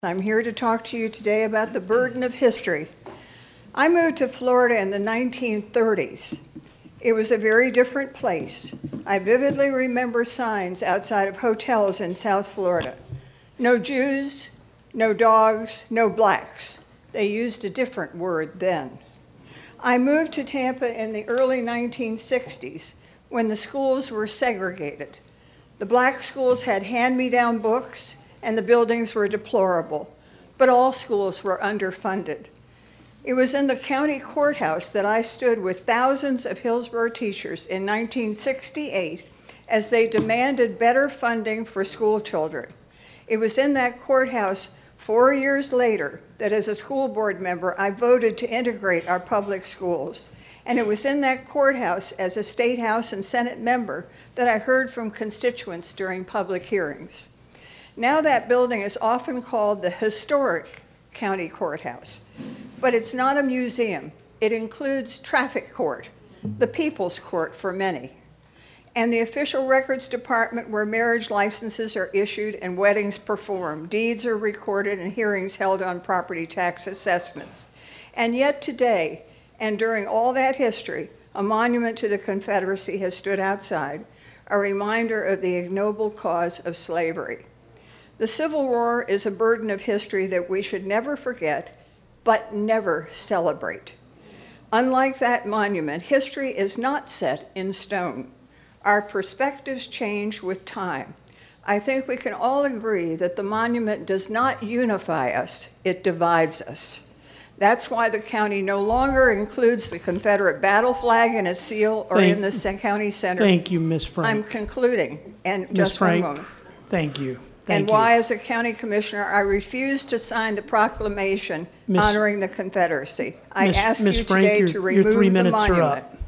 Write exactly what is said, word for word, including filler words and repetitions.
I'm here to talk to you today about the burden of history. I moved to Florida in the nineteen thirties. It was a very different place. I vividly remember signs outside of hotels in South Florida. No Jews, no dogs, no blacks. They used a different word then. I moved to Tampa in the early nineteen sixties when the schools were segregated. The black schools had hand-me-down books, and the buildings were deplorable, but all schools were underfunded. It was in the county courthouse that I stood with thousands of Hillsborough teachers in nineteen sixty-eight as they demanded better funding for school children. It was in that courthouse four years later that as a school board member, I voted to integrate our public schools. And it was in that courthouse as a state house and Senate member that I heard from constituents during public hearings. Now that building is often called the historic county courthouse, but it's not a museum. It includes traffic court, the people's court for many, and the official records department where marriage licenses are issued and weddings performed, deeds are recorded, and hearings held on property tax assessments. And yet today, and during all that history, a monument to the Confederacy has stood outside, a reminder of the ignoble cause of slavery. The Civil War is a burden of history that we should never forget, but never celebrate. Unlike that monument, history is not set in stone. Our perspectives change with time. I think we can all agree that the monument does not unify us, it divides us. That's why the county no longer includes the Confederate battle flag in a seal or Thank, in the county center. Thank you, Miz Frank. I'm concluding, and Miz just Frank, one moment. Thank you. Thank and you. why, as a county commissioner, I refuse to sign the proclamation Miz honoring the Confederacy. I Miz ask Miz you Frank, today your, to your remove three the minutes monument. are up.